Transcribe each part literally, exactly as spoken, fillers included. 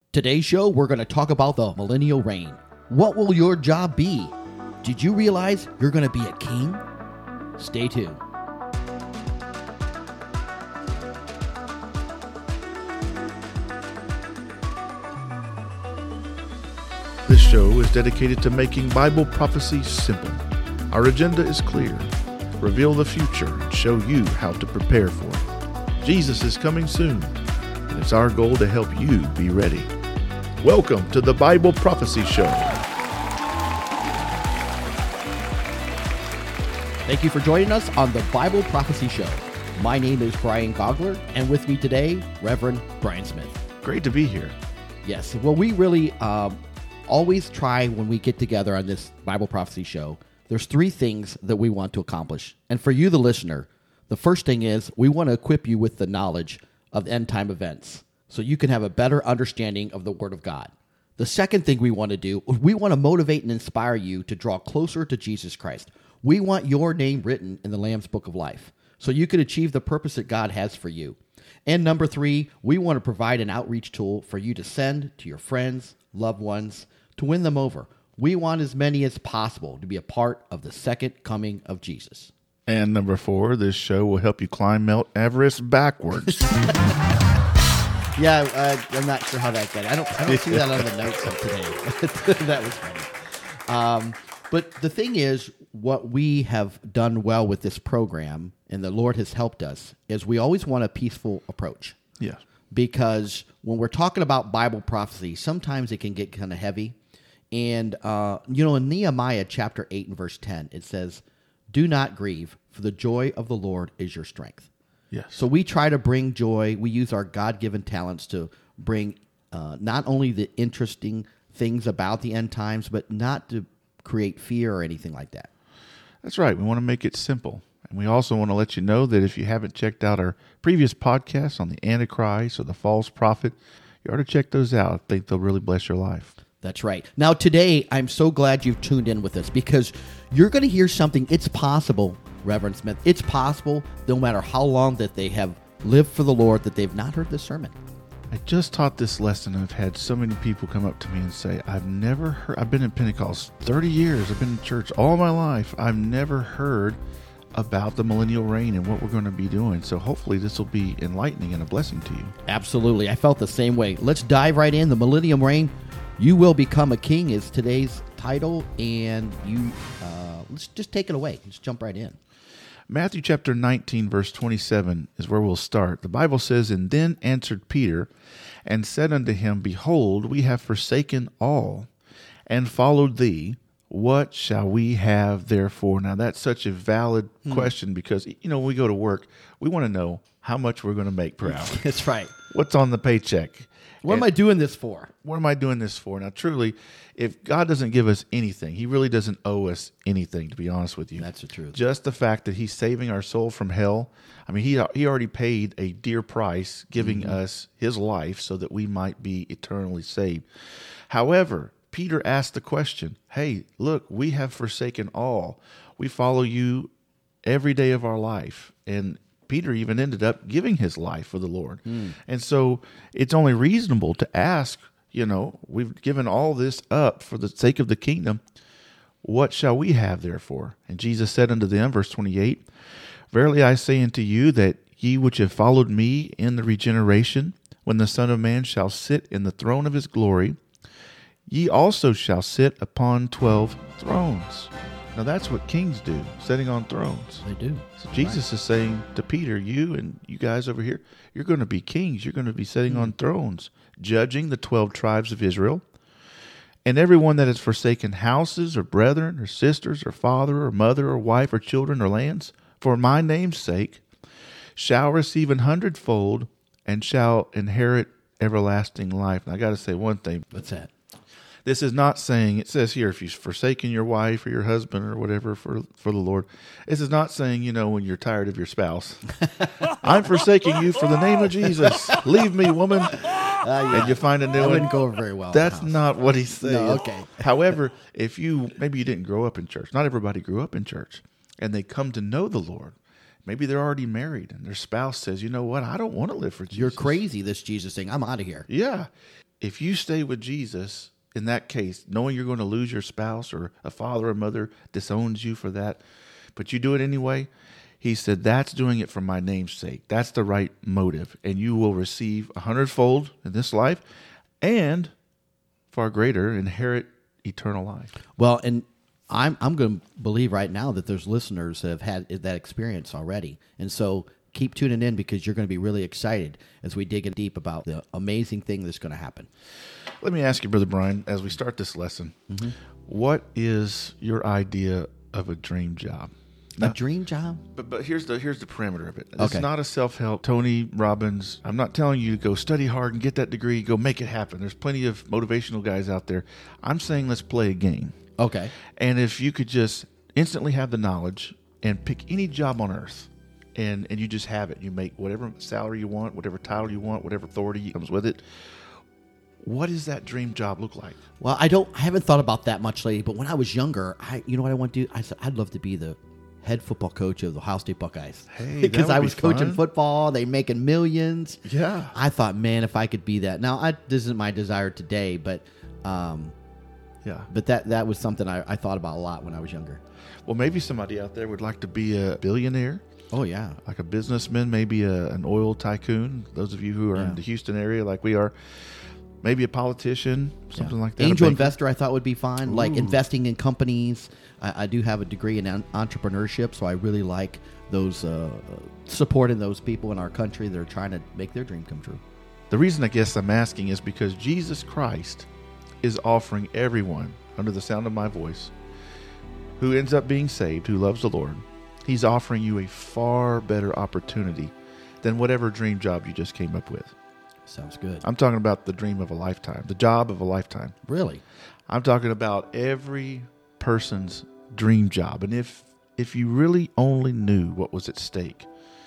Today's show, we're going to talk about the millennial reign. What will your job be? Did you realize you're going to be a king? Stay tuned. This show is dedicated to making Bible prophecy simple. Our agenda is clear. Reveal the future and show you how to prepare for it. Jesus is coming soon, and it's our goal to help you be ready. Welcome to the Bible Prophecy Show. Thank you for joining us on the Bible Prophecy Show. My name is Brian Gogler, and with me today, Reverend Brian Smith. Great to be here. Yes, well, we really um, always try when we get together on this Bible Prophecy Show, there's three things that we want to accomplish. And for you, the listener, the first thing is we want to equip you with the knowledge of end-time events so you can have a better understanding of the Word of God. The second thing we want to do, we want to motivate and inspire you to draw closer to Jesus Christ. We want your name written in the Lamb's Book of Life so you can achieve the purpose that God has for you. And number three, we want to provide an outreach tool for you to send to your friends, loved ones, to win them over. We want as many as possible to be a part of the second coming of Jesus. And number four, this show will help you climb Mount Everest backwards. Yeah, uh, I'm not sure how that got. I don't, I don't see that on the notes of today. That was funny. Um, but the thing is, what we have done well with this program, and the Lord has helped us, is we always want a peaceful approach. Yes. Because when we're talking about Bible prophecy, sometimes it can get kind of heavy. And, uh, you know, in Nehemiah chapter eight and verse ten, it says, "Do not grieve, for the joy of the Lord is your strength." Yes. So we try to bring joy. We use our God-given talents to bring uh, not only the interesting things about the end times, but not to create fear or anything like that. That's right. We want to make it simple. And we also want to let you know that if you haven't checked out our previous podcasts on the Antichrist or the false prophet, you ought to check those out. I think they'll really bless your life. That's right. Now, today, I'm so glad you've tuned in with us because you're going to hear something. It's possible, Reverend Smith. It's possible, no matter how long that they have lived for the Lord, that they've not heard this sermon. I just taught this lesson and I've had so many people come up to me and say, I've never heard, I've been in Pentecost thirty years. I've been in church all my life. I've never heard about the millennial reign and what we're going to be doing. So hopefully this will be enlightening and a blessing to you. Absolutely. I felt the same way. Let's dive right in. The millennium reign. You will become a king is today's title, and you uh, let's just take it away. Let's jump right in. Matthew chapter nineteen, verse twenty-seven is where we'll start. The Bible says, "And then answered Peter and said unto him, Behold, we have forsaken all and followed thee. What shall we have therefore?" Now, that's such a valid hmm. question because, you know, when we go to work, we want to know how much we're going to make per hour. That's right. What's on the paycheck? What and am I doing this for? What am I doing this for? Now, truly, if God doesn't give us anything, he really doesn't owe us anything, to be honest with you. That's the truth. Just the fact that he's saving our soul from hell. I mean, he he already paid a dear price, giving mm-hmm. us his life so that we might be eternally saved. However, Peter asked the question, hey, look, we have forsaken all. We follow you every day of our life. And Peter even ended up giving his life for the Lord. Mm. And so it's only reasonable to ask, you know, we've given all this up for the sake of the kingdom. What shall we have therefore? And Jesus said unto them, verse twenty-eight, Verily I say unto you that ye which have followed me in the regeneration, when the Son of Man shall sit in the throne of his glory, ye also shall sit upon twelve thrones. Now that's what kings do, sitting on thrones. They do. So Jesus right. is saying to Peter, you and you guys over here, you're going to be kings. You're going to be sitting mm. on thrones, judging the twelve tribes of Israel. And everyone that has forsaken houses or brethren or sisters or father or mother or wife or children or lands, for my name's sake, shall receive an hundredfold and shall inherit everlasting life. And I got to say one thing. What's that? This is not saying, it says here, if you've forsaken your wife or your husband or whatever for, for the Lord, this is not saying, you know, when you're tired of your spouse, I'm forsaking you for the name of Jesus. Leave me, woman. Uh, yeah. And you find a new that one. Wouldn't go over very well. That's not what he's saying. No, okay. However, if you, maybe you didn't grow up in church. Not everybody grew up in church. And they come to know the Lord. Maybe they're already married and their spouse says, you know what, I don't want to live for Jesus. You're crazy, this Jesus thing. I'm out of here. Yeah. if you stay with Jesus, in that case, knowing you're going to lose your spouse or a father or mother disowns you for that, but you do it anyway, he said, that's doing it for my name's sake. That's the right motive. And you will receive a hundredfold in this life and far greater, inherit eternal life. Well, and I'm I'm going to believe right now that there's listeners that have had that experience already. And so keep tuning in because you're going to be really excited as we dig in deep about the amazing thing that's going to happen. Let me ask you, Brother Brian, as we start this lesson, mm-hmm. what is your idea of a dream job? A now, dream job? But but here's the here's the parameter of it. It's okay. not a self-help, Tony Robbins. I'm not telling you to go study hard and get that degree, go make it happen. There's plenty of motivational guys out there. I'm saying let's play a game. Okay. And if you could just instantly have the knowledge and pick any job on earth, and, and you just have it. You make whatever salary you want, whatever title you want, whatever authority comes with it. What does that dream job look like? Well, I don't. I haven't thought about that much lately. But when I was younger, I you know what I want to do? I said I'd love to be the head football coach of the Ohio State Buckeyes. Hey, because that would I was be coaching fun. football, they making millions. Yeah, I thought, man, if I could be that. Now, I, this isn't my desire today, but um, yeah, but that that was something I, I thought about a lot when I was younger. Well, maybe somebody out there would like to be a billionaire. Oh yeah, like a businessman, maybe a, an oil tycoon. Those of you who are yeah. in the Houston area, like we are. Maybe a politician, something yeah. like that. Angel investor, I thought would be fine. Ooh. Like investing in companies. I, I do have a degree in an entrepreneurship, so I really like those uh, supporting those people in our country that are trying to make their dream come true. The reason I guess I'm asking is because Jesus Christ is offering everyone under the sound of my voice who ends up being saved, who loves the Lord. He's offering you a far better opportunity than whatever dream job you just came up with. Sounds good. I'm talking about the dream of a lifetime, the job of a lifetime. Really? I'm talking about every person's dream job. And if if you really only knew what was at stake,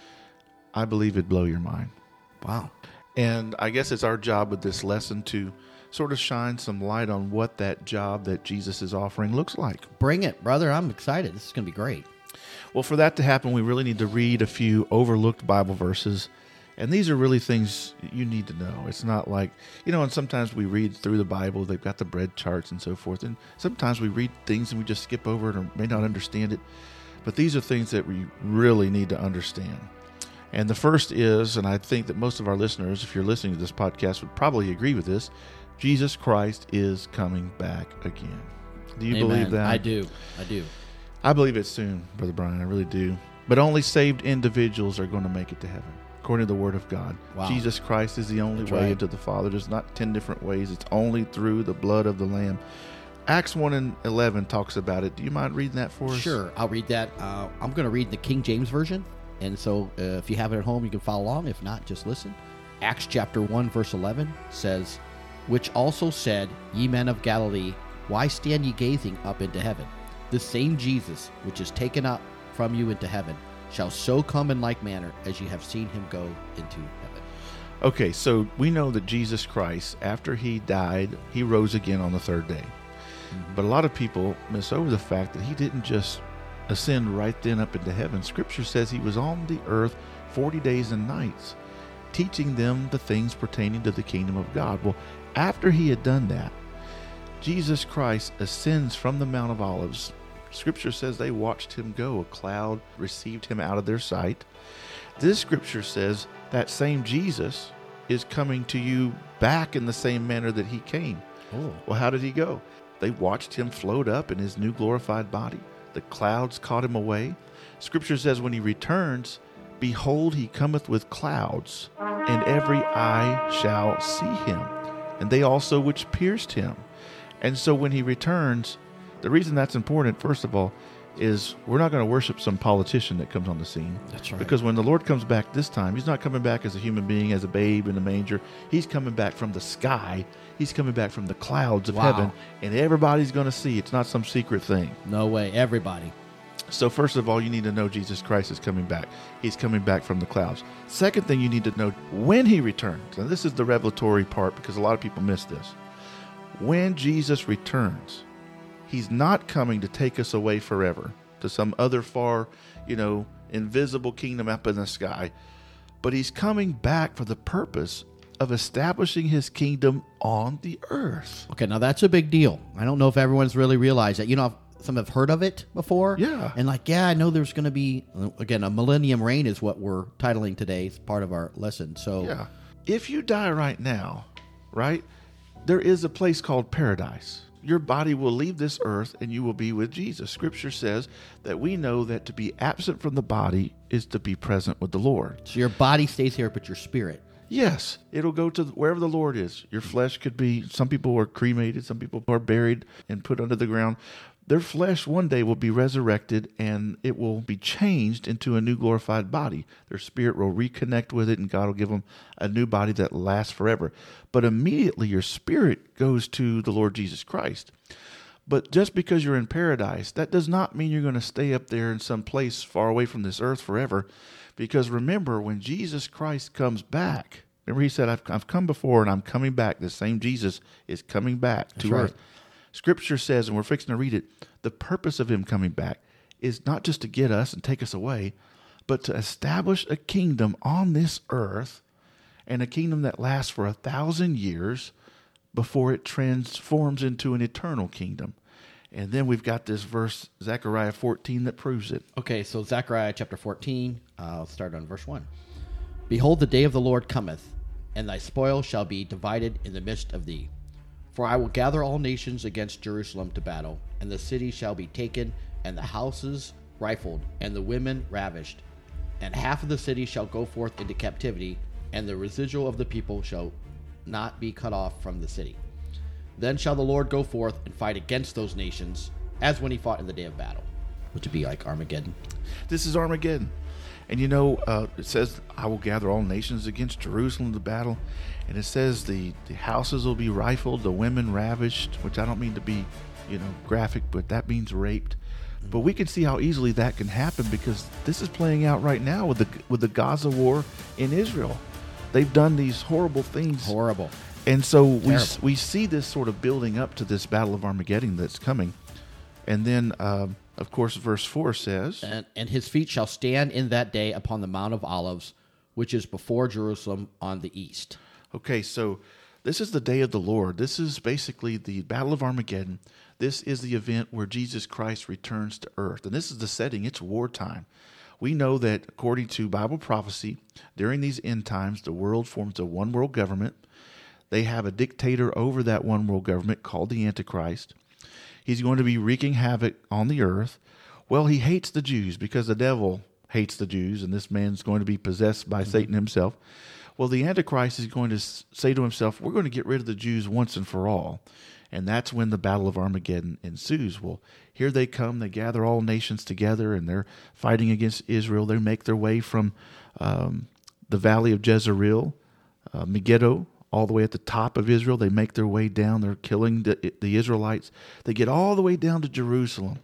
I believe it'd blow your mind. Wow. And I guess it's our job with this lesson to sort of shine some light on what that job that Jesus is offering looks like. Bring it, brother. I'm excited. This is going to be great. Well, for that to happen, we really need to read a few overlooked Bible verses. And these are really things you need to know. It's not like, you know, and sometimes we read through the Bible, they've got the bread charts and so forth. And sometimes we read things and we just skip over it or may not understand it. But these are things that we really need to understand. And the first is, and I think that most of our listeners, if you're listening to this podcast, would probably agree with this, Jesus Christ is coming back again. Do you Amen. believe that? I do. I do. I believe it soon, Brother Brian. I really do. But only saved individuals are going to make it to heaven, according to the Word of God. Wow. Jesus Christ is the only That's way right. into the Father. There's not ten different ways. It's only through the blood of the Lamb. Acts one and eleven talks about it. Do you mind reading that for us? Sure. I'll read that. Uh, I'm going to read the King James Version. And so uh, if you have it at home, you can follow along. If not, just listen. Acts chapter one, verse eleven says, which also said, ye men of Galilee, why stand ye gazing up into heaven? The same Jesus, which is taken up from you into heaven, shall so come in like manner as ye have seen him go into heaven. Okay, so we know that Jesus Christ, after he died, he rose again on the third day. Mm-hmm. But a lot of people miss over the fact that he didn't just ascend right then up into heaven. Scripture says he was on the earth forty days and nights, teaching them the things pertaining to the kingdom of God. Well, after he had done that, Jesus Christ ascends from the Mount of Olives. Scripture says they watched him go. A cloud received him out of their sight. This scripture says that same Jesus is coming to you back in the same manner that he came. Oh. Well, how did he go? They watched him float up in his new glorified body. The clouds caught him away. Scripture says when he returns, behold, he cometh with clouds, and every eye shall see him, and they also which pierced him. And so when he returns, the reason that's important, first of all, is we're not going to worship some politician that comes on the scene. That's right. Because when the Lord comes back this time, he's not coming back as a human being, as a babe in a manger. He's coming back from the sky. He's coming back from the clouds of Wow. heaven, and everybody's going to see. It's not some secret thing. No way. Everybody. So first of all, you need to know Jesus Christ is coming back. He's coming back from the clouds. Second thing you need to know, when he returns, and this is the revelatory part because a lot of people miss this. When Jesus returns, he's not coming to take us away forever to some other far, you know, invisible kingdom up in the sky, but he's coming back for the purpose of establishing his kingdom on the earth. Okay, now that's a big deal. I don't know if everyone's really realized that. You know, some have heard of it before. Yeah. And like, yeah, I know there's going to be, again, a millennium reign is what we're titling today. It's part of our lesson. So, Yeah. If you die right now, right, there is a place called paradise. Your body will leave this earth and you will be with Jesus. Scripture says that we know that to be absent from the body is to be present with the Lord. so your body stays here, but your spirit. Yes, it'll go to wherever the Lord is. Your flesh could be, some people are cremated, some people are buried and put under the ground. Their flesh one day will be resurrected and it will be changed into a new glorified body. Their spirit will reconnect with it and God will give them a new body that lasts forever. But immediately your spirit goes to the Lord Jesus Christ. But just because you're in paradise, that does not mean you're going to stay up there in some place far away from this earth forever. Because remember, when Jesus Christ comes back, remember he said, I've, I've come before and I'm coming back. The same Jesus is coming back to That's right. earth. Scripture says, and we're fixing to read it, the purpose of him coming back is not just to get us and take us away, but to establish a kingdom on this earth, and a kingdom that lasts for a thousand years before it transforms into an eternal kingdom. And then we've got this verse, Zechariah fourteen, that proves it. Okay, so Zechariah chapter fourteen, uh, I'll start on verse one. Behold, the day of the Lord cometh, and thy spoil shall be divided in the midst of thee. For I will gather all nations against Jerusalem to battle, and the city shall be taken, and the houses rifled, and the women ravished. And half of the city shall go forth into captivity, and the residual of the people shall not be cut off from the city. Then shall the Lord go forth and fight against those nations, as when he fought in the day of battle, which would be like Armageddon. This is Armageddon. And you know, uh, it says, I will gather all nations against Jerusalem to battle. And it says the, the houses will be rifled, the women ravished, which I don't mean to be, you know, graphic, but that means raped. Mm-hmm. But we can see how easily that can happen because this is playing out right now with the with the Gaza war in Israel. They've done these horrible things. Horrible. And so we Terrible. we see this sort of building up to this battle of Armageddon that's coming. And then, um, of course, verse four says, And, and his feet shall stand in that day upon the Mount of Olives, which is before Jerusalem on the east. okay, so this is the day of the Lord. This is basically the Battle of Armageddon. This is the event where Jesus Christ returns to earth. And this is the setting. It's wartime. We know that according to Bible prophecy, during these end times, the world forms a one world government. They have a dictator over that one world government called the Antichrist. He's going to be wreaking havoc on the earth. Well, he hates the Jews because the devil hates the Jews, and this man's going to be possessed by mm-hmm. Satan himself. Well, the Antichrist is going to say to himself, we're going to get rid of the Jews once and for all. And that's when the Battle of Armageddon ensues. Well, here they come. They gather all nations together, and they're fighting against Israel. They make their way from um, the valley of Jezreel, uh, Megiddo, all the way at the top of Israel. They make their way down. They're killing the, the Israelites. They get all the way down to Jerusalem.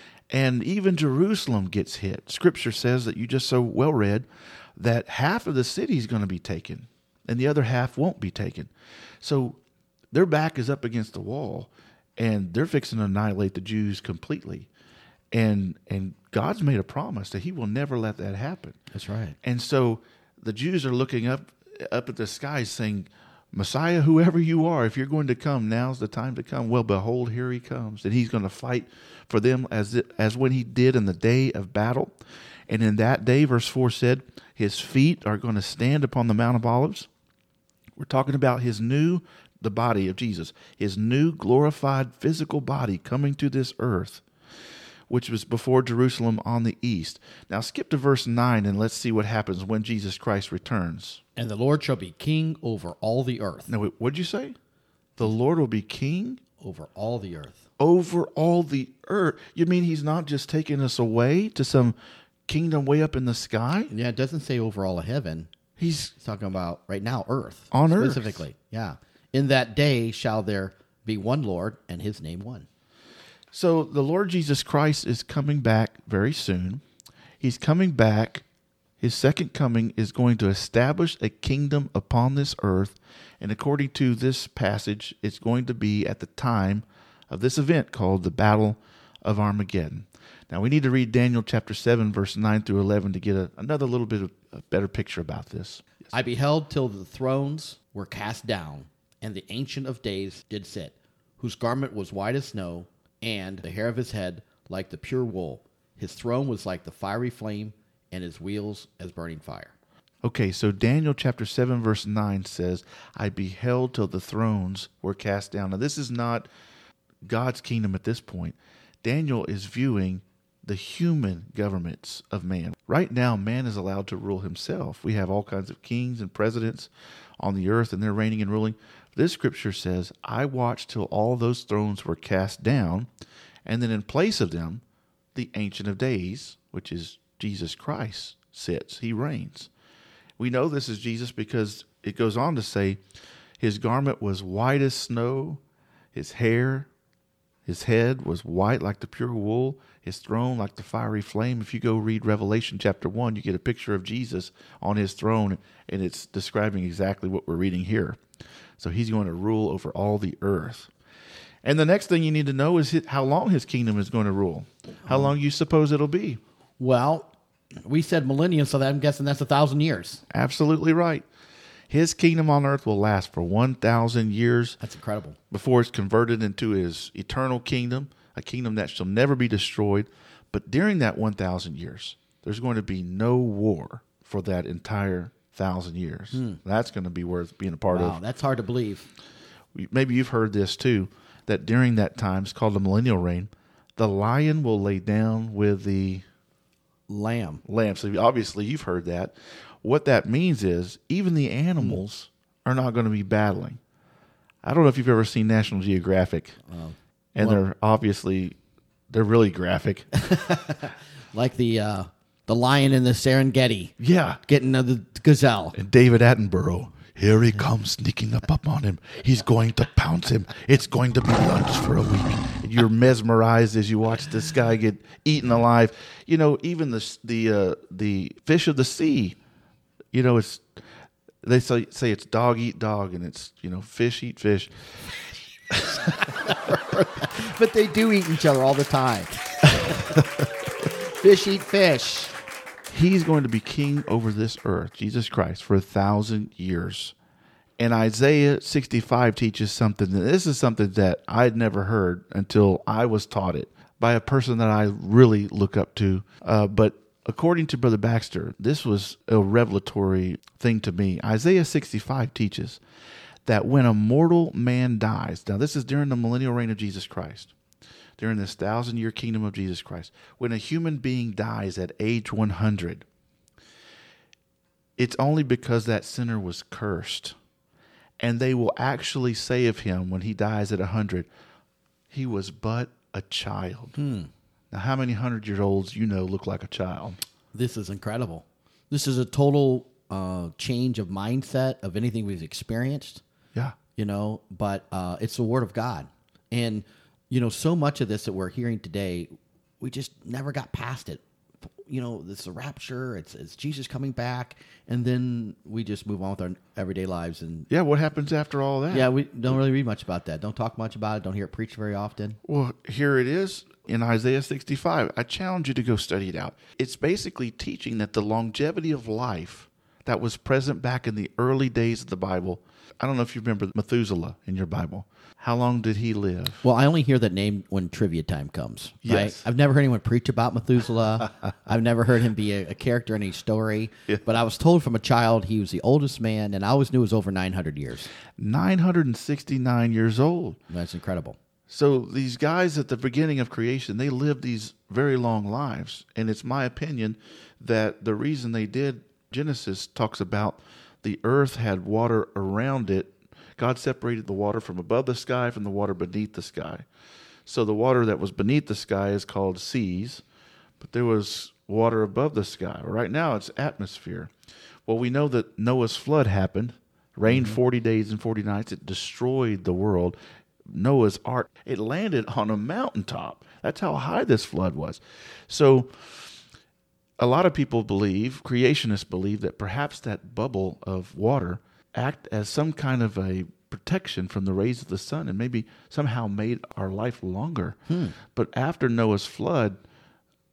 And even Jerusalem gets hit. Scripture says that you just so well read that half of the city is going to be taken and the other half won't be taken. So their back is up against the wall and they're fixing to annihilate the Jews completely. And and God's made a promise that he will never let that happen. That's right. And so the Jews are looking up up at the skies saying, Messiah, whoever you are, if you're going to come, now's the time to come. Well, behold, here he comes. And he's going to fight for them as it, as when he did in the day of battle. And in that day, verse four said, his feet are going to stand upon the Mount of Olives. We're talking about his new, the body of Jesus, his new glorified physical body coming to this earth, which was before Jerusalem on the east. Now skip to verse nine and let's see what happens when Jesus Christ returns. And the Lord shall be king over all the earth. Now, what'd you say? The Lord will be king? Over all the earth. Over all the earth. You mean he's not just taking us away to some kingdom way up in the sky? Yeah, it doesn't say over all of heaven. He's, He's talking about right now, earth. On earth. Specifically, yeah. In that day shall there be one Lord, and his name one. So the Lord Jesus Christ is coming back very soon. He's coming back. His second coming is going to establish a kingdom upon this earth. And according to this passage, it's going to be at the time of this event called the Battle of Armageddon. Now we need to read Daniel chapter seven, verse nine through eleven to get a, another little bit of a better picture about this. I beheld till the thrones were cast down, and the Ancient of Days did sit, whose garment was white as snow, and the hair of his head like the pure wool. His throne was like the fiery flame, and his wheels as burning fire. Okay, so Daniel chapter seven, verse nine says, I beheld till the thrones were cast down. Now, this is not God's kingdom at this point. Daniel is viewing the human governments of man. Right now, man is allowed to rule himself. We have all kinds of kings and presidents on the earth, and they're reigning and ruling. This scripture says, I watched till all those thrones were cast down, and then in place of them, the Ancient of Days, which is Jesus Christ, sits. He reigns. We know this is Jesus because it goes on to say, his garment was white as snow, his hair, his head was white like the pure wool, his throne like the fiery flame. If you go read Revelation chapter one, you get a picture of Jesus on his throne, and it's describing exactly what we're reading here. So he's going to rule over all the earth. And the next thing you need to know is how long his kingdom is going to rule. How long you suppose it'll be? Well, we said millennium, so that I'm guessing that's a thousand years. Absolutely right. His kingdom on earth will last for one thousand years. That's incredible. Before it's converted into his eternal kingdom, a kingdom that shall never be destroyed. But during that one thousand years, there's going to be no war for that entire thousand years. Hmm. That's going to be worth being a part wow, of. Wow, that's hard to believe. Maybe you've heard this too, that during that time, it's called the millennial reign, the lion will lay down with the lamb. Lamb. So obviously you've heard that. What that means is even the animals mm. are not going to be battling. I don't know if you've ever seen National Geographic, uh, and well, they're obviously they're really graphic, like the uh, the lion in the Serengeti. Yeah, getting uh, the gazelle. And David Attenborough. Here he comes, sneaking up, up on him. He's going to pounce him. It's going to be lunch for a week. You're mesmerized as you watch this guy get eaten alive. You know, even the the uh, the fish of the sea. You know, it's they say say it's dog eat dog, and it's you know fish eat fish. But they do eat each other all the time. Fish eat fish. He's going to be king over this earth, Jesus Christ, for a thousand years. And Isaiah sixty-five teaches something. This is something that I'd never heard until I was taught it by a person that I really look up to. Uh, but according to Brother Baxter, this was a revelatory thing to me. Isaiah sixty-five teaches that when a mortal man dies, now this is during the millennial reign of Jesus Christ, during this thousand-year kingdom of Jesus Christ, when a human being dies at age one hundred, it's only because that sinner was cursed. And they will actually say of him when he dies at one hundred, he was but a child. Hmm. Now, how many hundred-year-olds you know look like a child? This is incredible. This is a total uh, change of mindset of anything we've experienced. Yeah. You know, but uh, it's the Word of God. And you know, so much of this that we're hearing today, we just never got past it. You know, it's the rapture, it's, it's Jesus coming back, and then we just move on with our everyday lives. And yeah, what happens after all that? Yeah, we don't really read much about that. Don't talk much about it. Don't hear it preached very often. Well, here it is in Isaiah sixty-five. I challenge you to go study it out. It's basically teaching that the longevity of life that was present back in the early days of the Bible. I don't know if you remember Methuselah in your Bible. How long did he live? Well, I only hear that name when trivia time comes. Right? Yes. I've never heard anyone preach about Methuselah. I've never heard him be a, a character in a story. Yeah. But I was told from a child he was the oldest man, and I always knew it was over nine hundred years. nine hundred sixty-nine years old. That's incredible. So these guys at the beginning of creation, they lived these very long lives. And it's my opinion that the reason they did, Genesis talks about the earth had water around it. God separated the water from above the sky from the water beneath the sky. So the water that was beneath the sky is called seas, but there was water above the sky. Right now it's atmosphere. Well, we know that Noah's flood happened, rained mm-hmm. forty days and forty nights. It destroyed the world. Noah's ark, it landed on a mountaintop. That's how high this flood was. So a lot of people believe, creationists believe, that perhaps that bubble of water act as some kind of a protection from the rays of the sun and maybe somehow made our life longer. Hmm. But after Noah's flood,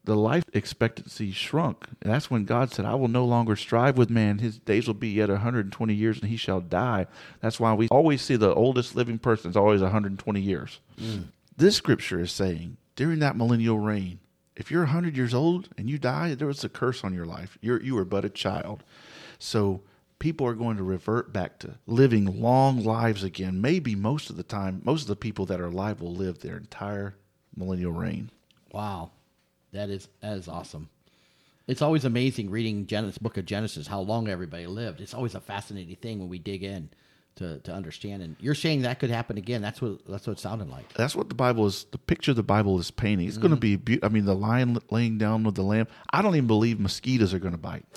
the life expectancy shrunk. And that's when God said, I will no longer strive with man. His days will be yet one hundred twenty years, and he shall die. That's why we always see the oldest living person is always one hundred twenty years. Mm. This scripture is saying, during that millennial reign, if you're one hundred years old and you die, there was a curse on your life. You're, you were but a child. So people are going to revert back to living long lives again. Maybe most of the time, most of the people that are alive will live their entire millennial reign. Wow. That is that is awesome. It's always amazing reading Genesis, book of Genesis, how long everybody lived. It's always a fascinating thing when we dig in to, to understand. And you're saying that could happen again. That's what that's what it sounded like. That's what the Bible is. The picture the Bible is painting. It's mm-hmm. going to be. Be- I mean, the lion laying down with the lamb. I don't even believe mosquitoes are going to bite.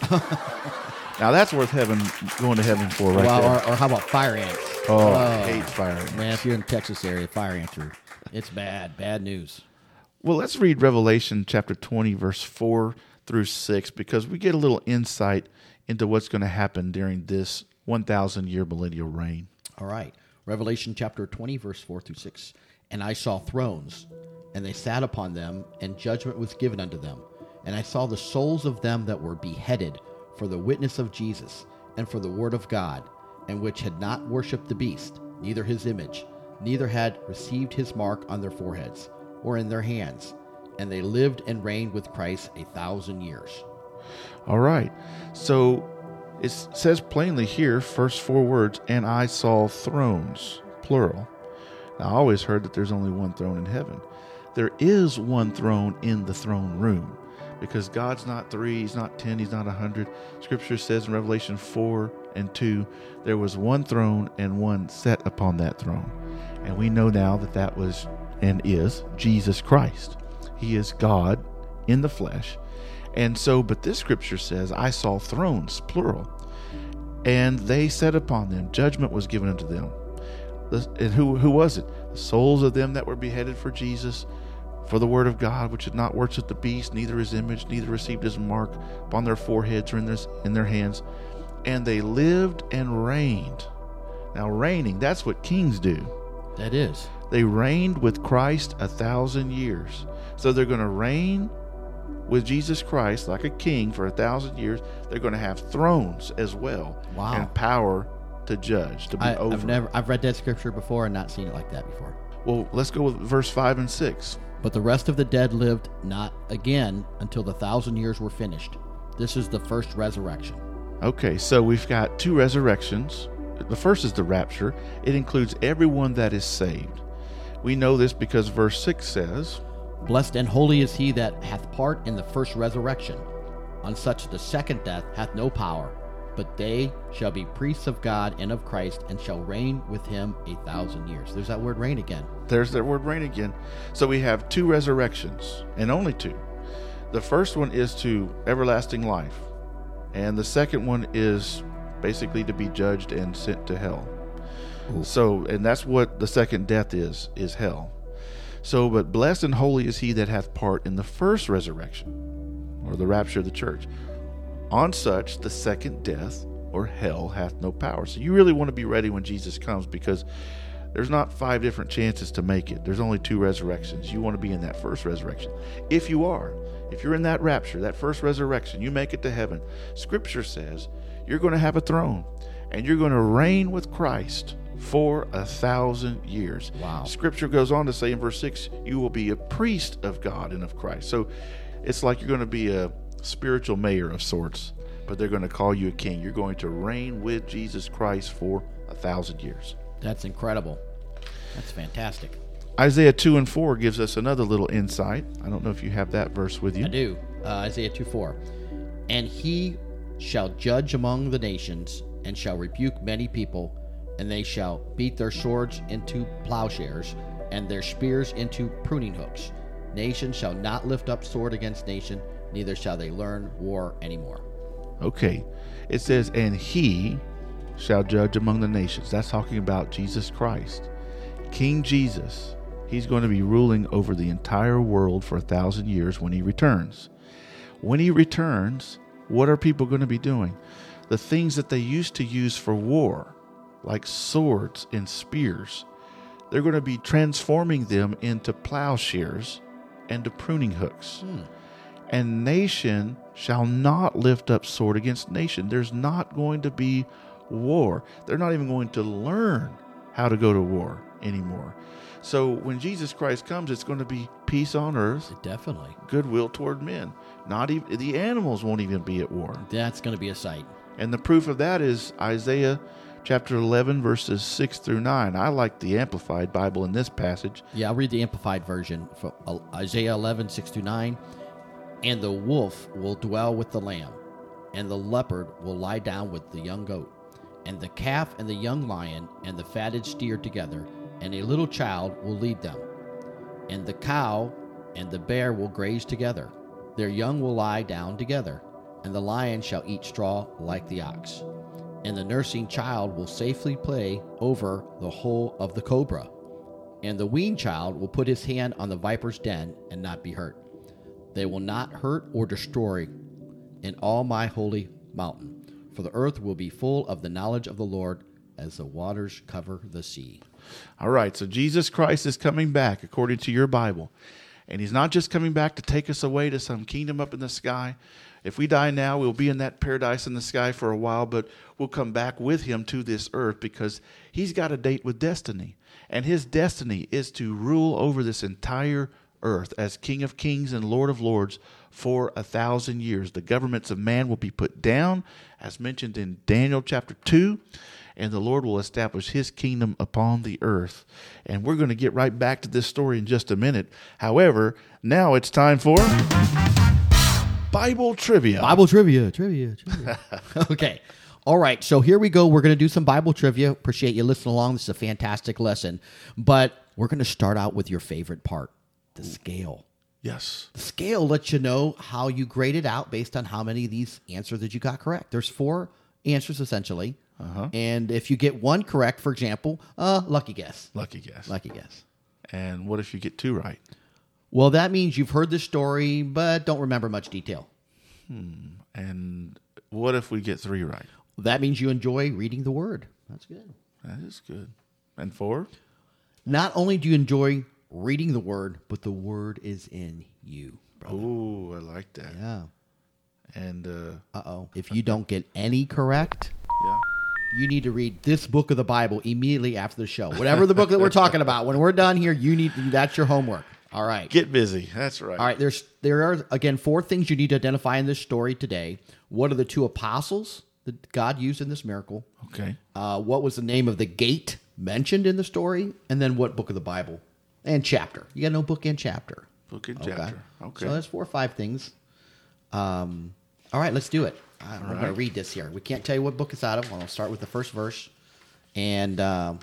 Now that's worth heaven going to heaven for, right well, there. Or, or how about fire ants? Oh, oh, I hate fire ants. Man, if you're in the Texas area, fire ants are it's bad, bad news. Well, let's read Revelation chapter twenty, verse four through six, because we get a little insight into what's going to happen during this one thousand year millennial reign. All right. Revelation chapter twenty, verse four through six. And I saw thrones, and they sat upon them, and judgment was given unto them. And I saw the souls of them that were beheaded for the witness of Jesus, and for the word of God, and which had not worshipped the beast, neither his image, neither had received his mark on their foreheads, or in their hands, and they lived and reigned with Christ a thousand years. All right. So it says plainly here, first four words, and I saw thrones, plural. Now, I always heard that there's only one throne in heaven. There is one throne in the throne room, because God's not three, he's not ten, he's not a hundred. Scripture says in Revelation four and two, there was one throne and one set upon that throne. And we know now that that was and is Jesus Christ. He is God in the flesh. And so, but this scripture says, I saw thrones, plural, and they sat upon them. Judgment was given unto them. And who, who was it? The souls of them that were beheaded for Jesus, for the word of God, which had not worshipped the beast, neither his image, neither received his mark upon their foreheads or in their, in their hands. And they lived and reigned. Now, reigning, that's what kings do. That is. They reigned with Christ a thousand years. So they're going to reign with Jesus Christ like a king for a thousand years. They're going to have thrones as well. Wow. And power to judge, to be I, over. I've never, I've read that scripture before and not seen it like that before. Well, let's go with verse five and six. But the rest of the dead lived not again until the thousand years were finished. This is the first resurrection. Okay, so we've got two resurrections. The first is the rapture. It includes everyone that is saved. We know this because verse six says, Blessed and holy is he that hath part in the first resurrection. On such the second death hath no power, but they shall be priests of God and of Christ, and shall reign with him a thousand years. There's that word reign again. There's that word reign again. So we have two resurrections, and only two. The first one is to everlasting life, and the second one is basically to be judged and sent to hell. Ooh. So, and that's what the second death is, is hell. So, but blessed and holy is he that hath part in the first resurrection, or the rapture of the church. On such, the second death, or hell, hath no power. So you really want to be ready when Jesus comes, because there's not five different chances to make it. There's only two resurrections. You want to be in that first resurrection. If you are, if you're in that rapture, that first resurrection, you make it to heaven. Scripture says you're going to have a throne, and you're going to reign with Christ for a thousand years. Wow. Scripture goes on to say in verse six, you will be a priest of God and of Christ. So it's like you're going to be a spiritual mayor of sorts, but they're going to call you a king. You're going to reign with Jesus Christ for a thousand years. That's incredible. That's fantastic. Isaiah two and four gives us another little insight. I don't know if you have that verse with you. I do. Uh, Isaiah two four. And he shall judge among the nations, and shall rebuke many people, and they shall beat their swords into plowshares, and their spears into pruning hooks. Nation shall not lift up sword against nation, neither shall they learn war anymore. Okay. It says, and he shall judge among the nations. That's talking about Jesus Christ. King Jesus. He's going to be ruling over the entire world for a thousand years when he returns. When he returns, what are people going to be doing? The things that they used to use for war, like swords and spears, they're going to be transforming them into plowshares and to pruning hooks. Hmm. and nation shall not lift up sword against nation. There's not going to be war. They're not even going to learn how to go to war anymore. So when Jesus Christ comes, it's going to be peace on earth, Definitely. goodwill toward men. Not even the animals won't even be at war. That's going to be a sight. And the proof of that is Isaiah chapter eleven, verses six through nine. I like the Amplified Bible in this passage. Yeah, I'll read the Amplified version for Isaiah eleven, six through nine. And the wolf will dwell with the lamb, and the leopard will lie down with the young goat, and the calf and the young lion and the fatted steer together, and a little child will lead them. And the cow and the bear will graze together. Their young will lie down together, and the lion shall eat straw like the ox. And the nursing child will safely play over the hole of the cobra. And the weaned child will put his hand on the viper's den and not be hurt. They will not hurt or destroy in all my holy mountain, for the earth will be full of the knowledge of the Lord as the waters cover the sea. All right, so Jesus Christ is coming back according to your Bible. And he's not just coming back to take us away to some kingdom up in the sky. If we die now, we'll be in that paradise in the sky for a while, but we'll come back with him to this earth because he's got a date with destiny. And his destiny is to rule over this entire earth as King of Kings and Lord of Lords for a thousand years. The governments of man will be put down, as mentioned in Daniel chapter two, and the Lord will establish his kingdom upon the earth. And we're going to get right back to this story in just a minute. However, now it's time for Bible trivia. Bible trivia, trivia, trivia. Okay. All right. So here we go. We're going to do some Bible trivia. Appreciate you listening along. This is a fantastic lesson. But we're going to start out with your favorite part, the scale. Yes. The scale lets you know how you grade it out based on how many of these answers that you got correct. There's four answers essentially. Uh-huh. And if you get one correct, for example, uh, lucky guess. Lucky guess. Lucky guess. And what if you get two right? Well, that means you've heard the story, but don't remember much detail. Hmm. And what if we get three right? That means you enjoy reading the Word. That's good. That is good. And four? Not only do you enjoy reading the Word, but the Word is in you. Oh, I like that. Yeah. And, uh... Uh-oh. If you don't get any correct... Yeah. You need to read this book of the Bible immediately after the show. Whatever the book that we're talking about, when we're done here, you need that's your homework. All right. Get busy. That's right. All right. There's there are again four things you need to identify in this story today. What are the two apostles that God used in this miracle? Okay. Uh, what was the name of the gate mentioned in the story? And then what book of the Bible and chapter? You got to know book and chapter. Book and chapter. Okay. So that's four or five things. Um. All right. Let's do it. I'm All going to right. read this here. We can't tell you what book it's out of. I'll start with the first verse. And um,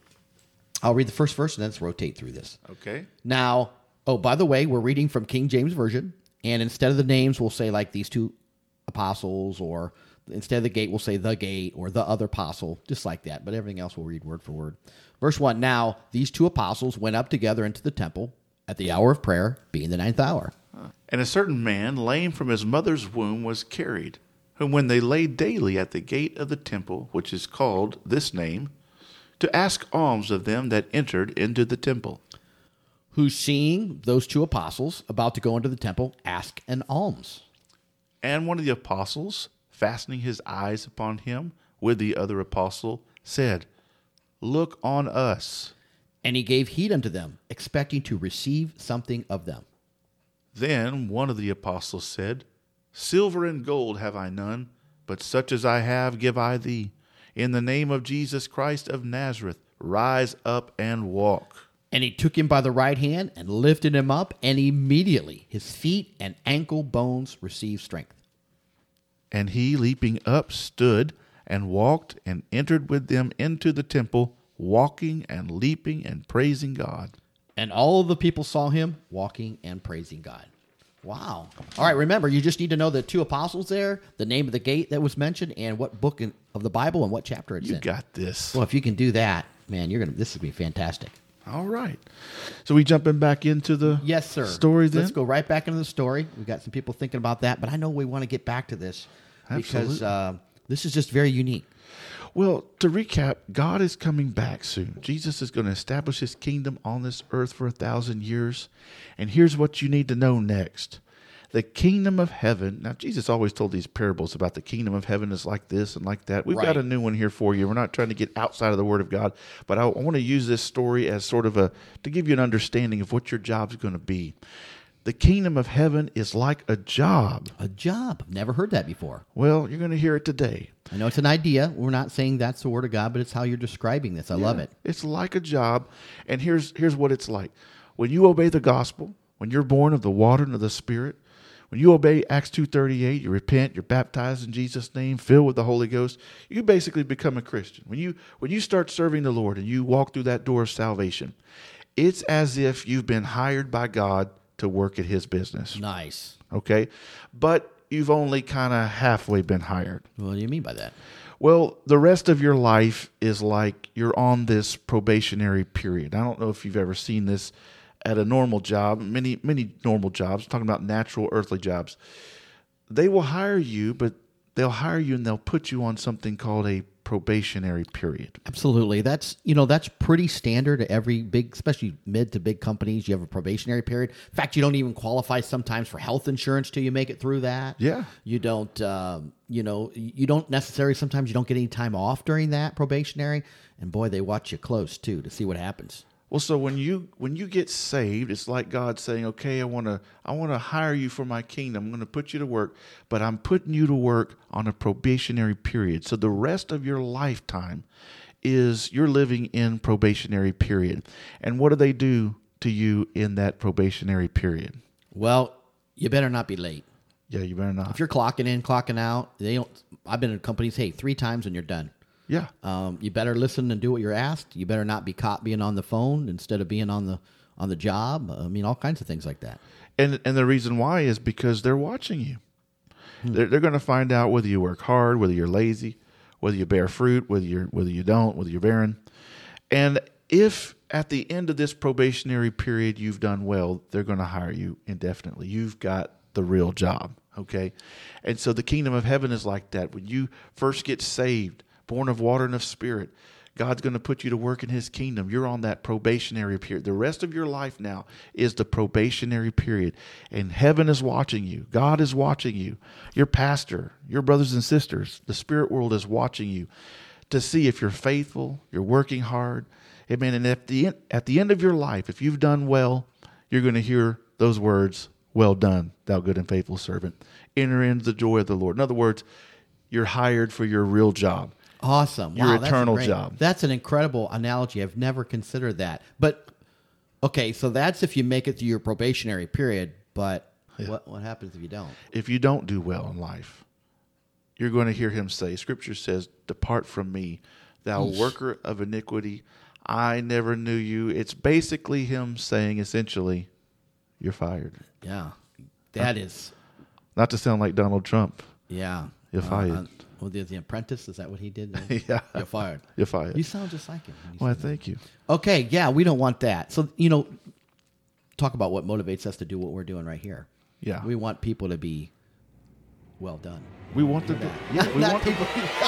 I'll read the first verse and then let's rotate through this. Okay. Now, oh, by the way, we're reading from King James Version. And instead of the names, we'll say like these two apostles, or instead of the gate, we'll say the gate or the other apostle, just like that. But everything else we'll read word for word. Verse one, now these two apostles went up together into the temple at the hour of prayer, being the ninth hour. And a certain man, lame from his mother's womb, was carried, whom when they laid daily at the gate of the temple, which is called this name, to ask alms of them that entered into the temple. Who, seeing those two apostles about to go into the temple, asked an alms. And one of the apostles, fastening his eyes upon him with the other apostle, said, Look on us. And he gave heed unto them, expecting to receive something of them. Then one of the apostles said, Silver and gold have I none, but such as I have give I thee. In the name of Jesus Christ of Nazareth, rise up and walk. And he took him by the right hand and lifted him up, and immediately his feet and ankle bones received strength. And he, leaping up, stood and walked and entered with them into the temple, walking and leaping and praising God. And all the people saw him walking and praising God. Wow. All right, remember, you just need to know the two apostles there, the name of the gate that was mentioned, and what book in, of the Bible and what chapter it's You in. got this. Well, if you can do that, man, you're gonna. This is gonna be fantastic. All right. So we jumping back into the Yes, sir. story then? Let's go right back into the story. We got some people thinking about that, but I know we want to get back to this because Absolutely. uh, this is just very unique. Well, to recap, God is coming back soon. Jesus is going to establish his kingdom on this earth for a thousand years. And here's what you need to know next. The kingdom of heaven. Now, Jesus always told these parables about the kingdom of heaven is like this and like that. We've Right. got a new one here for you. We're not trying to get outside of the Word of God, but I, I want to use this story as sort of a, to give you an understanding of what your job's going to be. The kingdom of heaven is like a job. A job. I've never heard that before. Well, you're going to hear it today. I know it's an idea. We're not saying that's the word of God, but it's how you're describing this. I love Yeah, it. It's like a job. And here's here's what it's like. When you obey the gospel, when you're born of the water and of the Spirit, when you obey Acts two thirty-eight, you repent, you're baptized in Jesus' name, filled with the Holy Ghost, you basically become a Christian. When you when you start serving the Lord and you walk through that door of salvation, it's as if you've been hired by God to work at his business. Nice. Okay? But you've only kind of halfway been hired. What do you mean by that? Well, the rest of your life is like you're on this probationary period. I don't know if you've ever seen this at a normal job, many, many normal jobs, talking about natural earthly jobs. They will hire you, but they'll hire you and they'll put you on something called a probationary period. Absolutely. That's, you know, that's pretty standard at every big, especially mid to big companies. You have a probationary period. In fact, you don't even qualify sometimes for health insurance till you make it through that. Yeah. You don't, um, you know, you don't necessarily, sometimes you don't get any time off during that probationary. And boy, they watch you close too to see what happens. Well, so when you when you get saved, it's like God saying, "Okay, I want to I want to hire you for my kingdom. I'm going to put you to work, but I'm putting you to work on a probationary period. So the rest of your lifetime is you're living in probationary period. And what do they do to you in that probationary period? Well, you better not be late. Yeah, you better not. If you're clocking in, clocking out, they don't. I've been in companies, hey, three times and you're done. Yeah. Um, you better listen and do what you're asked. You better not be caught being on the phone instead of being on the on the job. I mean, all kinds of things like that. And and the reason why is because they're watching you. Hmm. They're, they're going to find out whether you work hard, whether you're lazy, whether you bear fruit, whether you're whether you don't, whether you're barren. And if at the end of this probationary period you've done well, they're going to hire you indefinitely. You've got the real job, okay? And so the kingdom of heaven is like that. When you first get saved, born of water and of spirit, God's going to put you to work in his kingdom. You're on that probationary period. The rest of your life now is the probationary period. And heaven is watching you. God is watching you. Your pastor, your brothers and sisters, the spirit world is watching you to see if you're faithful, you're working hard. Amen. And at the end, at the end of your life, if you've done well, you're going to hear those words, "Well done, thou good and faithful servant. Enter into the joy of the Lord." In other words, you're hired for your real job. Awesome. Your Wow, that's a eternal great- job. That's an incredible analogy. I've never considered that. But, okay, so that's if you make it through your probationary period. But what, what happens if you don't? If you don't do well in life, you're going to hear him say, Scripture says, "Depart from me, thou worker of iniquity. I never knew you." It's basically him saying, essentially, you're fired. Yeah. That is, Not to sound like Donald Trump. yeah. You're fired. Uh, well, the, the Apprentice, is that what he did? Yeah. You're fired. You're fired. You sound just like him. when you Well, say that. thank you. Okay, yeah, we don't want that. So, you know, talk about what motivates us to do what we're doing right here. Yeah. We want people to be well done. We want to. Yeah, we Not want to. people.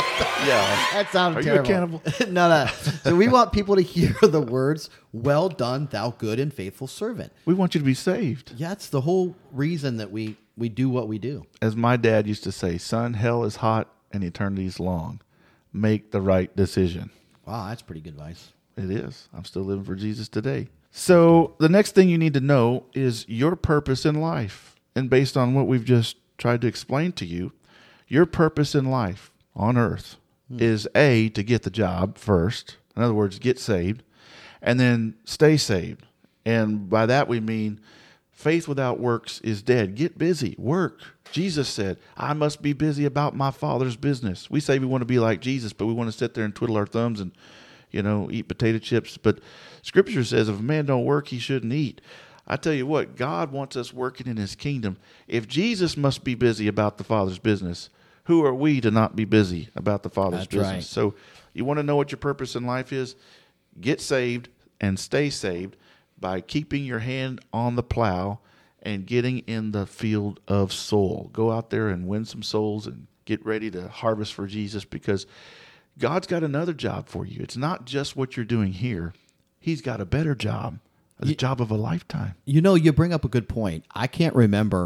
Yeah. That sounded Are you terrible. a cannibal? no, no. So we want people to hear the words, "Well done, thou good and faithful servant." We want you to be saved. Yeah, that's the whole reason that we, we do what we do. As my dad used to say, "Son, hell is hot and eternity's long. Make the right decision." Wow, that's pretty good advice. It is. I'm still living for Jesus today. So the next thing you need to know is your purpose in life. And based on what we've just tried to explain to you, your purpose in life on earth hmm. is A, to get the job first. In other words, get saved, and then stay saved. And by that we mean faith without works is dead. Get busy. Work. Jesus said, "I must be busy about my Father's business." We say we want to be like Jesus, but we want to sit there and twiddle our thumbs and, you know, eat potato chips. But Scripture says if a man don't work, he shouldn't eat. I tell you what, God wants us working in his kingdom. If Jesus must be busy about the Father's business, who are we to not be busy about the Father's That's business? right. So you want to know what your purpose in life is? Get saved and stay saved by keeping your hand on the plow and getting in the field of soul. Go out there and win some souls and get ready to harvest for Jesus, because God's got another job for you. It's not just what you're doing here. He's got a better job, a You- job of a lifetime. You know, you bring up a good point. I can't remember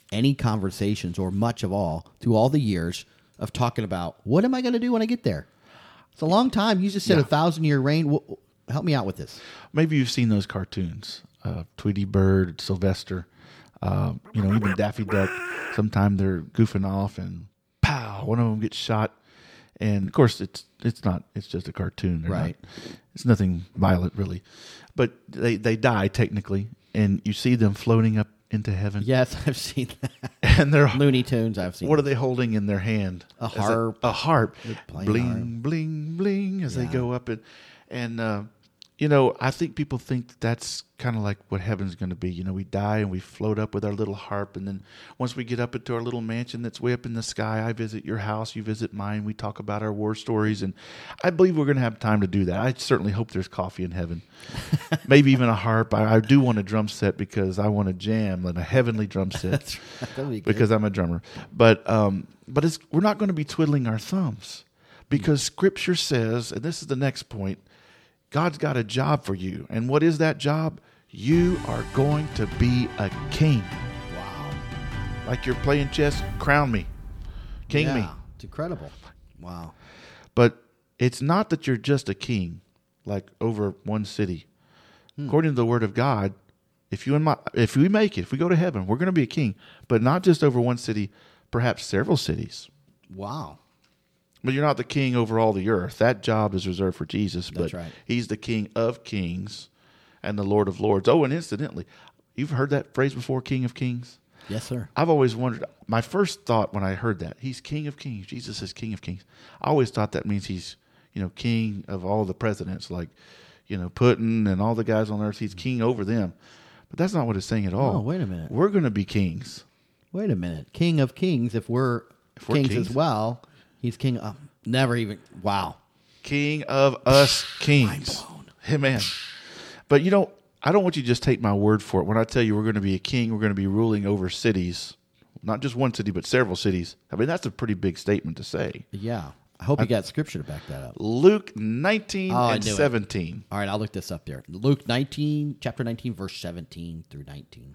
any conversations or much of all through all the years of talking about what am I going to do when I get there? It's a long time. You just said Yeah. a thousand year reign. Wh- Help me out with this. Maybe you've seen those cartoons, uh, Tweety Bird, Sylvester, uh, you know, even Daffy Duck. Sometimes they're goofing off and pow, one of them gets shot. And of course, it's it's not. It's just a cartoon, They're Right. not- it's nothing violent, really. But they they die technically, and you see them floating up into heaven. Yes, I've seen that. And they're Looney Tunes, I've seen. what are they holding in their hand? A As harp. A, harp. They're playing Bling, harp. bling, bling, as they Yeah. go up and and uh, you know, I think people think that that's kind of like what heaven's going to be. You know, we die and we float up with our little harp, and then once we get up into our little mansion that's way up in the sky, I visit your house, you visit mine. We talk about our war stories, and I believe we're going to have time to do that. I certainly hope there's coffee in heaven, maybe even a harp. I, I do want a drum set because I want to jam and a heavenly drum set. That's right. That'd be good. Because I'm a drummer. But um, but it's, we're not going to be twiddling our thumbs because Scripture says, and this is the next point, God's got a job for you. And what is that job? You are going to be a king. Wow. Like you're playing chess, crown me, king Yeah, me. it's incredible. Wow. But it's not that you're just a king, like over one city. Hmm. According to the Word of God, if you and my, if we make it, if we go to heaven, we're going to be a king, but not just over one city, perhaps several cities. Wow. But you're not the king over all the earth. That job is reserved for Jesus. That's but right. He's the King of kings and the Lord of lords. Oh, and incidentally, you've heard that phrase before, King of kings? Yes, sir. I've always wondered, my first thought when I heard that, he's King of kings. Jesus is King of kings. I always thought that means he's, you know, king of all the presidents, like, you know, Putin and all the guys on earth. He's king over them. But that's not what it's saying at all. Oh, wait a minute. We're going to be kings. Wait a minute. King of kings, if we're, If we're kings, kings? as well, he's king of, never even, wow. King of us kings. Amen. But you know, I don't want you to just take my word for it. When I tell you we're going to be a king, we're going to be ruling over cities, not just one city, but several cities. I mean, that's a pretty big statement to say. Yeah. I hope you got scripture to back that up. Luke nineteen Oh, I and knew it. seventeen. All right, I'll look this up there. Luke nineteen, chapter nineteen, verse seventeen through nineteen.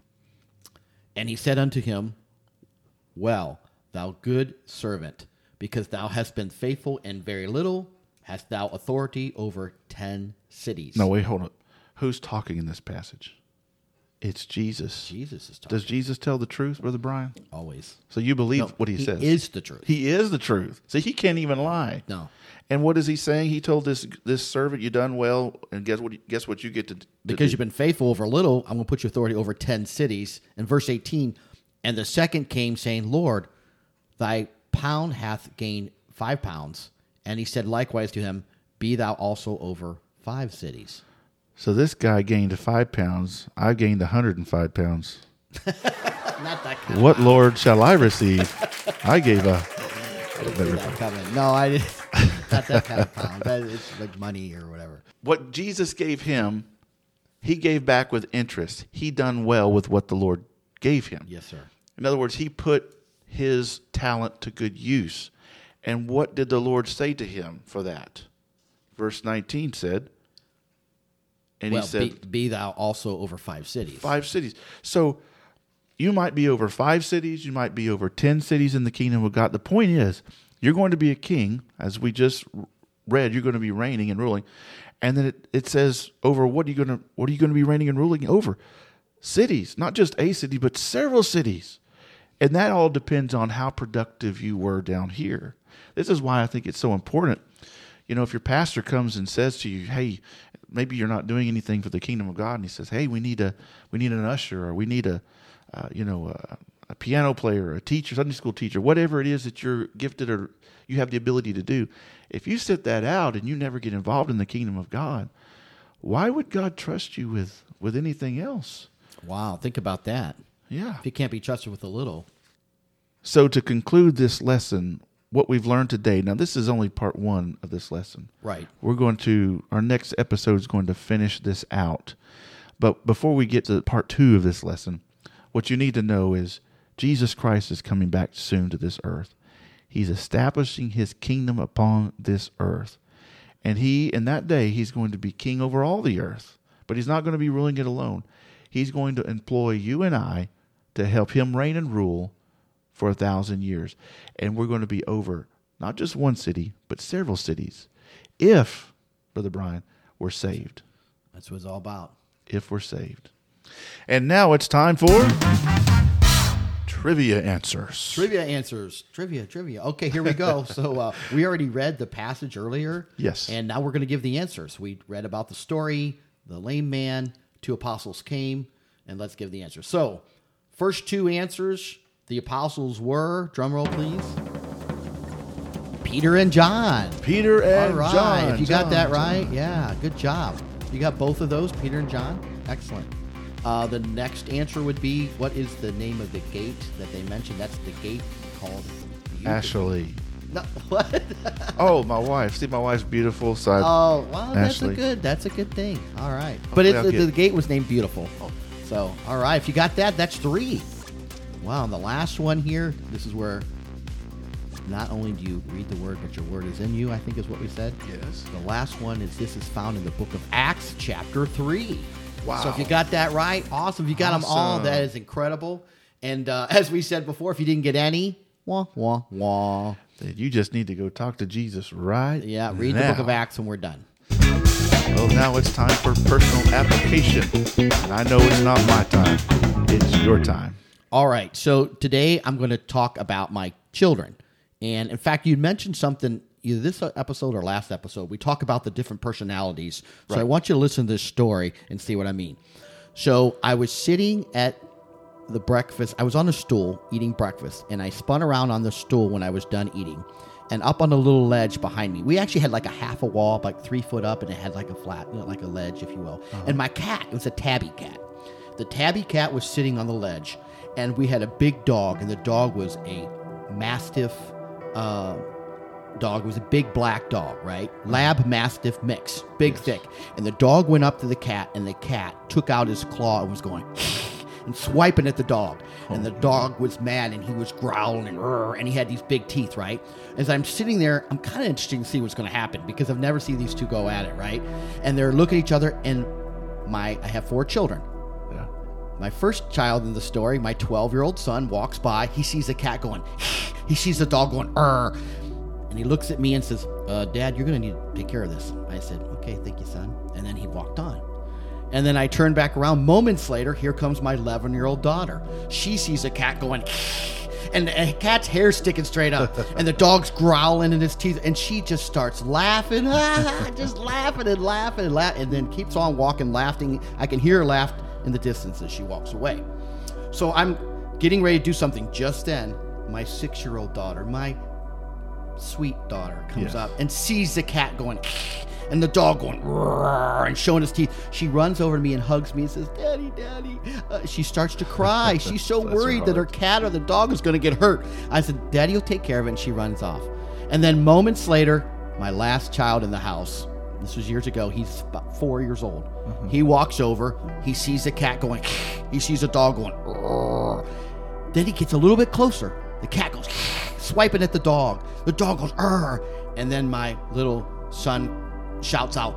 And he said unto him, Well, thou good servant, because thou hast been faithful in very little, hast thou authority over ten cities. No, wait, hold up. Who's talking in this passage? It's Jesus. Jesus is talking. Does Jesus tell the truth, Brother Brian? Always. So you believe No, what he, he says? is the truth. He is the truth. See, he can't even lie. No. And what is he saying? He told this this servant, "You done well." And guess what? Guess what you get to, to Because do? you've been faithful over little, I'm going to put your authority over ten cities. In verse eighteen, and the second came, saying, Lord, thy pound hath gained five pounds. And he said likewise to him, Be thou also over five cities. So this guy gained five pounds. I gained a hundred and five pounds. Not that kind What Lord shall I receive? I gave a. of that coming. No, I didn't. Not that kind of pound. That, it's like money or whatever. What Jesus gave him, he gave back with interest. He done well with what the Lord gave him. Yes, sir. In other words, he put his talent to good use. And what did the Lord say to him for that? Verse nineteen said, and well, he said, be, be thou also over five cities. five cities. So you might be over five cities. You might be over ten cities in the kingdom of God. The point is, you're going to be a king, as we just read. You're going to be reigning and ruling, and then it, it says over what are you going to what are you going to be reigning and ruling over? Cities, not just a city, but several cities, and that all depends on how productive you were down here. This is why I think it's so important. You know, if your pastor comes and says to you, "Hey, maybe you're not doing anything for the kingdom of God," and he says, "Hey, we need a we need an usher, or we need a uh, you know a, a piano player, or a teacher, Sunday school teacher, whatever it is that you're gifted or you have the ability to do." If you sit that out and you never get involved in the kingdom of God, why would God trust you with with anything else? Wow, think about that. Yeah. If you can't be trusted with a little. So to conclude this lesson, what we've learned today. Now, this is only part one of this lesson. Right. We're going to, our next episode is going to finish this out. But before we get to part two of this lesson, what you need to know is Jesus Christ is coming back soon to this earth. He's establishing his kingdom upon this earth. And he, in that day, he's going to be king over all the earth. But he's not going to be ruling it alone. He's going to employ you and I to help him reign and rule for a thousand years. And we're going to be over not just one city, but several cities. If, Brother Brian, we're saved. That's what it's all about. If we're saved. And now it's time for Trivia Answers. Trivia answers. Trivia, trivia. Okay, here we go. So uh, we already read the passage earlier. Yes. And now we're going to give the answers. We read about the story, the lame man, two apostles came, and let's give the answers. So, first two answers, the apostles were, drum roll please, Peter and John. Peter and All right. John. If you got John, that right, John. yeah, good job. You got both of those, Peter and John? Excellent. Uh, the next answer would be, what is the name of the gate that they mentioned? That's the gate called the Ashley. No, what? Oh, my wife. See, my wife's beautiful. So I, Oh, well, that's a Ashley. good. That's a good thing. All right, but Hopefully it, I'll the, get- the gate was named Beautiful. So, all right, if you got that, that's three. Wow, and the last one here. This is where not only do you read the word, but your word is in you. I think is what we said. Yes. The last one is this is found in the book of Acts, chapter three. Wow. So if you got that right, awesome. If you got them all, Awesome. that is incredible. And uh, as we said before, if you didn't get any, wah wah wah. Then you just need to go talk to Jesus right Yeah, read now. the book of Acts, and we're done. Well, now it's time for personal application. And I know it's not my time. It's your time. All right. So today I'm going to talk about my children. And in fact, you mentioned something either this episode or last episode. We talk about the different personalities. So I Right. want you to listen to this story and see what I mean. So I was sitting at the breakfast. I was on a stool eating breakfast, and I spun around on the stool when I was done eating. And up on a little ledge behind me, we actually had like a half a wall, like three foot up, and it had like a flat, you know, like a ledge, if you will. Uh-huh. And my cat, it was a tabby cat. The tabby cat was sitting on the ledge, and we had a big dog, and the dog was a Mastiff uh, dog. It was a big black dog, right? Lab Mastiff mix, big, thick. And the dog went up to the cat, and the cat took out his claw and was going and swiping at the dog. And the dog was mad, and he was growling, and, "Rrr," and he had these big teeth, right? As I'm sitting there, I'm kind of interested to see what's going to happen because I've never seen these two go at it, right? And they're looking at each other, and my I have four children. Yeah. My first child in the story, my twelve-year-old son, walks by. He sees a cat going, he sees the dog going, "Rrr." And he looks at me and says, uh, Dad, you're going to need to take care of this. I said, okay, thank you, son. And then he walked on. And then I turned back around. Moments later, here comes my eleven-year-old daughter. She sees a cat going, and the cat's hair sticking straight up, and the dog's growling in his teeth, and she just starts laughing, ah, just laughing and laughing and laughing, and then keeps on walking, laughing. I can hear her laugh in the distance as she walks away. So I'm getting ready to do something. Just then, my six-year-old daughter, my sweet daughter, comes Yes. up and sees the cat going, and the dog going, "Roar," and showing his teeth. She runs over to me and hugs me and says, Daddy, Daddy. Uh, she starts to cry. She's so Bless her worried that her heart. cat or the dog is going to get hurt. I said, Daddy will take care of it, and she runs off. And then moments later, my last child in the house, this was years ago, he's about four years old. Mm-hmm. He walks over, he sees the cat going, he sees a dog going, "Roar." Then he gets a little bit closer. The cat goes, swiping at the dog. The dog goes, "Arr!" And then my little son shouts out,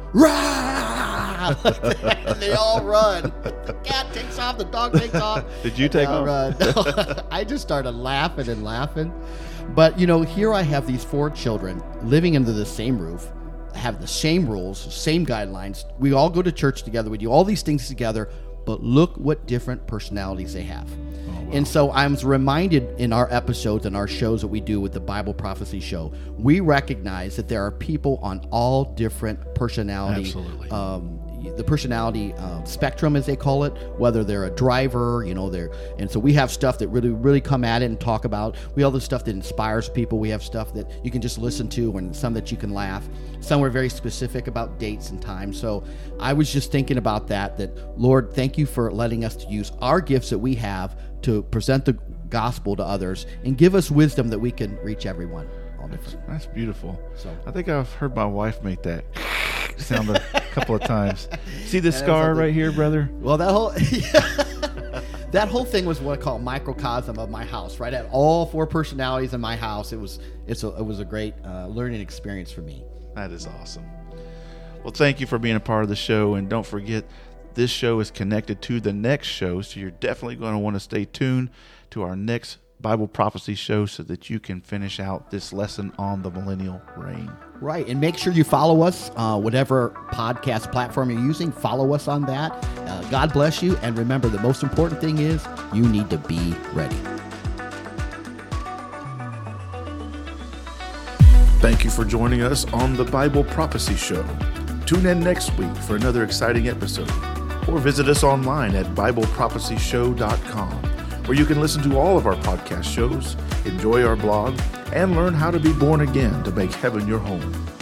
"Rah!" And they all run. The cat takes off, the dog takes off. Did you take They all off? run. I just started laughing and laughing. But, you know, here I have these four children living under the same roof, have the same rules, same guidelines. We all go to church together. We do all these things together. But look what different personalities they have. And so I was reminded in our episodes and our shows that we do with the Bible Prophecy Show, we recognize that there are people on all different personality, Absolutely. um, the personality uh, spectrum, as they call it, whether they're a driver, you know, they're, and so we have stuff that really, really come at it and talk about. We have the stuff that inspires people. We have stuff that you can just listen to, and some that you can laugh. Some were very specific about dates and times. So I was just thinking about that, that Lord, thank you for letting us to use our gifts that we have to present the gospel to others and give us wisdom that we can reach everyone. All different. That's beautiful. So- I think I've heard my wife make that sound a couple of times. See this And scar something- right here, brother? Well, that whole that whole thing was what I call a microcosm of my house. Right, I had all four personalities in my house. It was it's a, it was a great uh, learning experience for me. That is awesome. Well, thank you for being a part of the show. And don't forget, This show is connected to the next show, so you're definitely going to want to stay tuned to our next Bible prophecy show so that you can finish out this lesson on the millennial reign. Right, and make sure you follow us, uh, whatever podcast platform you're using, follow us on that. Uh, God bless you, and remember, the most important thing is you need to be ready. Thank you for joining us on the Bible Prophecy Show. Tune in next week for another exciting episode, or visit us online at bible prophecy show dot com, where you can listen to all of our podcast shows, enjoy our blog, and learn how to be born again to make heaven your home.